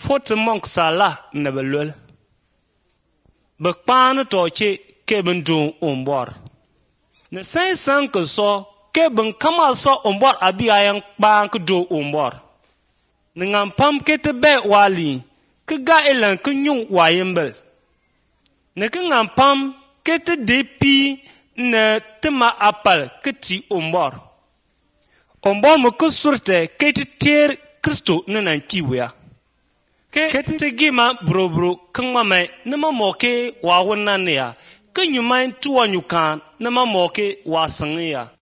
fot monk sala ne belul bekpan toche ke bendu umbor ne sai san ke so ke ben kamal so umbor abia yang pan ke do umbor ne ngam pam ke te be wali ke ga elan ke nyung wayembel ne ke ngam pam ke te depi ne te ma apal ke ti umbor mo ke surte ke te ter Kristo ne nan kiwya ke te gima bro kangma mai ne ma moke wa wonna ne ya ke nyumai tuwa nyukan ne ma moke wa sangiya